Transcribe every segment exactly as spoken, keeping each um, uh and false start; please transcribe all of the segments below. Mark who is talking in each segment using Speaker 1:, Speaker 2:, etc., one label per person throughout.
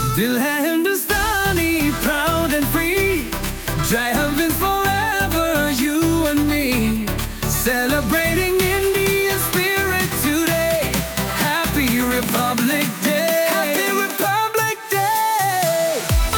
Speaker 1: दिल है हिंदुस्तानी, proud and free. Jai Hind forever, you and me. Celebrating Indian spirit today. Happy Republic Day. Happy Republic Day.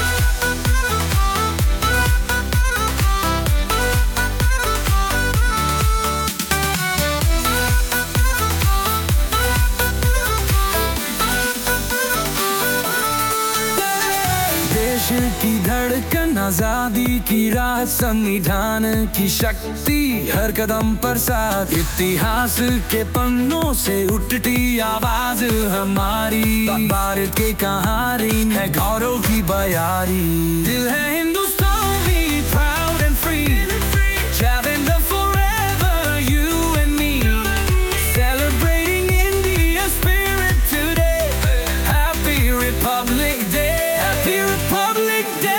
Speaker 1: देश की धड़कन, आजादी की राह, संविधान की शक्ति हर कदम पर साथ। इतिहास के पन्नों से उठती आवाज हमारी, भारत के कहानी है गौरव की बयारी। दिल है हिंदुस्तानी, proud and free. Javinda forever, you and me. Celebrating India spirit today. Happy Republic Day. Happy Republic Day.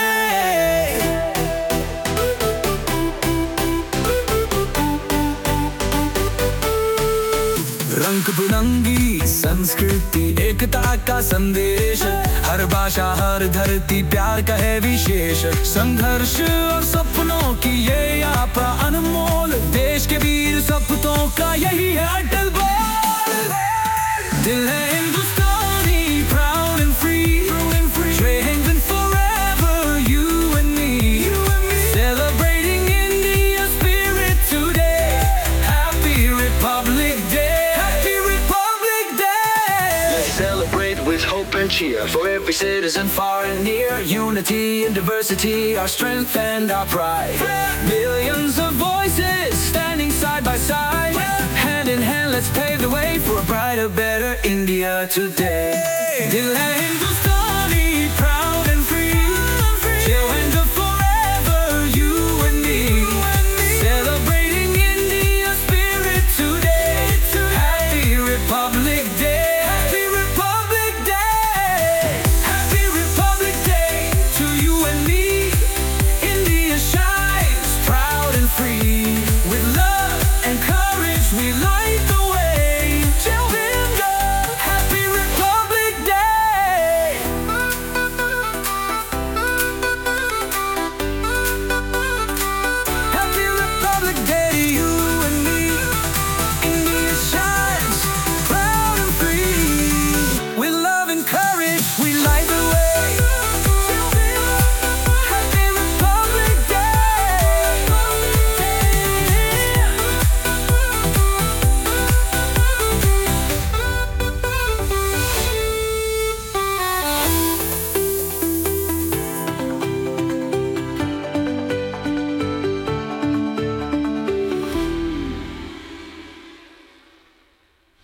Speaker 1: रंग बिरंगी संस्कृति, एकता का संदेश। हर भाषा हर धरती प्यार का है विशेष। संघर्ष और सपनों की ये यात्रा अनमोल, देश के वीर सपूतों का यही है अटल बोल। दिल है हिंदुस्तानी, proud and free. Jai Hind forever, you and me. Celebrating Indian spirit today. Happy Republic Day. Happy Republic Day.
Speaker 2: Let's celebrate with hope and cheer for every citizen far and near. Unity and diversity, our strength and our pride.
Speaker 1: Millions of voices standing side by side. Hand in hand, let's pave the way for a brighter, better India today. दिल है हिंदुस्तानी,